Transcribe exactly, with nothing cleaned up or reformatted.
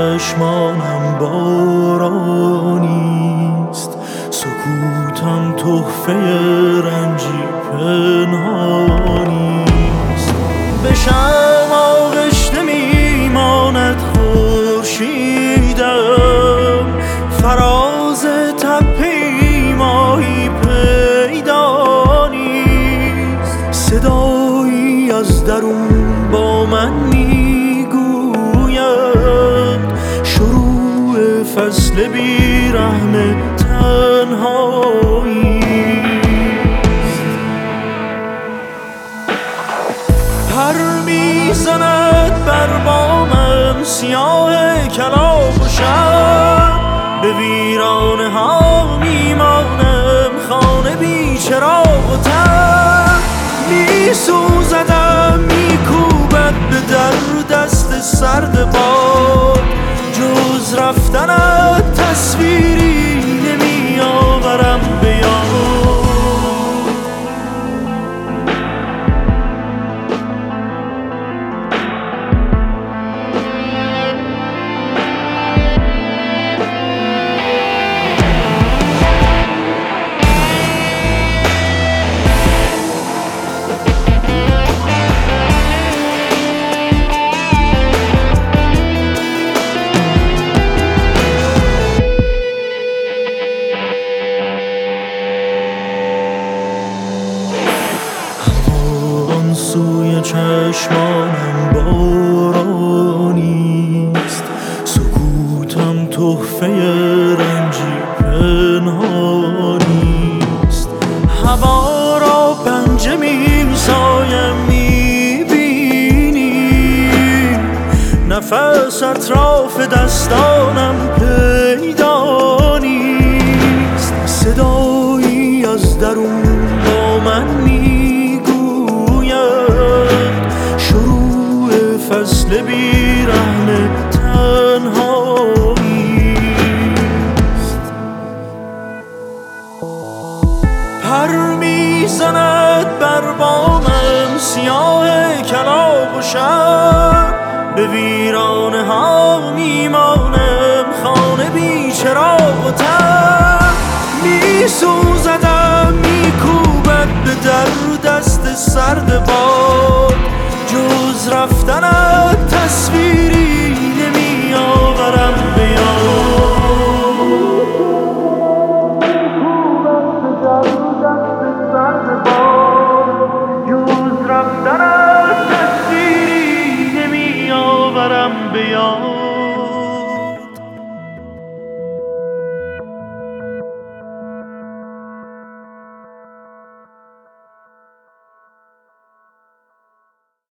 چشمانم بارانیست، سکوتم تحفه رنجی پنهانیست. به شم آغشته میماند خورشیدم، فراز تپه‌ای ماهی پیدا نیست. صدایی از درون با من میگوید شروع فصل بیرحم تنهایی. پر میزند بر بامم سیاه کلاغ و شب، به ویرانه ها میمانم خانه بی چراغ و تب. میسوزدم میکوبد به در دست سرد باد، جز رفتنت تصویری نمیآورم به یاد. سوی چشمانم بارانیست، سکوتم تحفه رنجی پنهانیست. هوا را پنجه میسایم میبینی، نفس اطراف دستانم پیدا نیست. صدایی از درون با من فصل بیرحم تنهاییست. پر میزند بر بامم سیاه کلاغ و شب، به ویرانه ها میمانم خانه بی چراغ و تب. میسوزدم میکوبد به در دست سرد باد، جز رفتنم